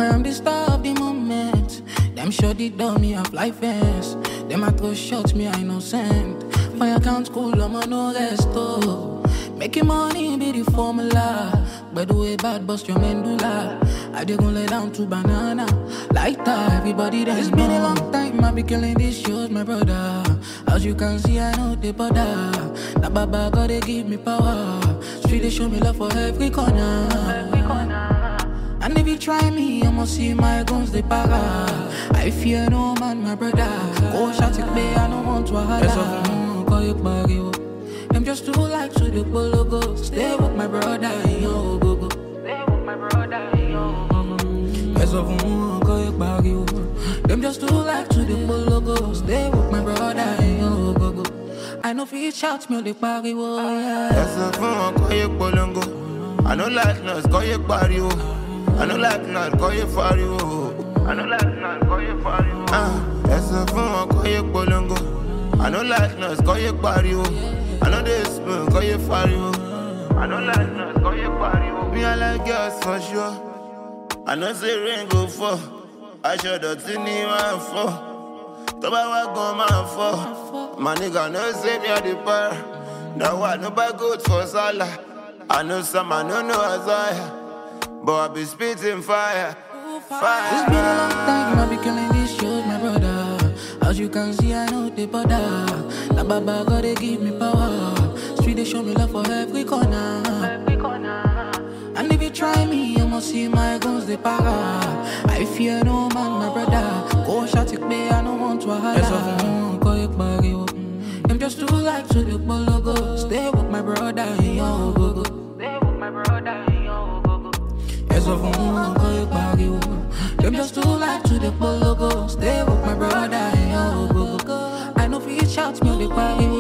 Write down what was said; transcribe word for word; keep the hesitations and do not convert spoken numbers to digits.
I am the star of the moment. Them sure they done me have life ends. Them I throw shots, me I innocent. Fire count school, I'm on no rest, oh. Making money be the formula. By the way, bad bust your medulla. I dey gon' lay down to banana. Like that, everybody dance. It's been a long time, I be killing these shows, my brother. As you can see, I know they bother. Na baba God, they give me power. Street, they show me love for every corner. Every corner. And if you try me, I'ma see my guns, they para. I fear no man, my brother. Go shot it, babe, I don't want to hide. Call you Barrio. Them just too like to the logo. Stay with my brother, yo, go go. Stay with my brother, yo, go go. Yes, of them, call you Barrio. Them just too like to the logo. Stay with my brother, yo, go go. I know if you shout me, the Barrio, yeah. Yes, of them, call you Bolongo. I know like us, call you Barrio. I know like not, call you Fario. I know like not, call you Fario. Ah, yes, of them, call you Bolongo. I know like us, call you Barrio. I know this man, call you Fario. I know like us, call you Barrio. Me, I like girls for sure. I know say rain go fall. I sure that you need one for. Toba wa go man for. My nigga no say me a the bar. That one nobody good for Salah. I know some, I don't know Isaiah. But I be spitting fire. Fire. It's been a long time, I be killing these shows, my brother. As you can see, I know they bother. Na baba God, they give me power. Street, they show me love for every corner. Every corner. And if you try me, you must see my guns, they para. I fear no man, my brother. Go shot it, babe, I don't want to hide. Yes, of them, call you Barrio. Them just too like to the logo. Stay with my brother, yo, go go. Stay with my brother, yo, go go. Yes, of them, call you Barrio. Them just too like to the logo. Stay with my brother, yo, go go. I know if you shout me, they cry.